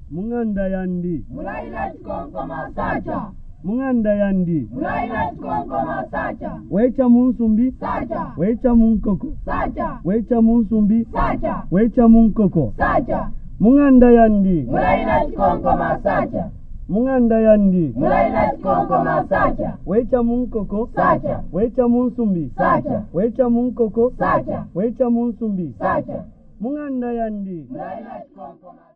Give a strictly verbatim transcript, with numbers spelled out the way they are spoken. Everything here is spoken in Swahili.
Munganda yandi. Mulaila chikonko masacha. Munganda yandi. Mulaila chikonko masacha. Wecha munsumbi. Sacha. Wecha munkoko. Sacha. Wecha munsumbi. Sacha. Wecha munkoko. Sacha. Munganda yandi. Mulaila chikonko masacha. Munganda yandi. Mulaila chikonko masacha. Wecha munkoko. Sacha. Wecha munsumbi. Sacha. Wecha munkoko. Sacha. Wecha munsumbi. Sacha. Munganda yandi. Mulaila chikonko masacha.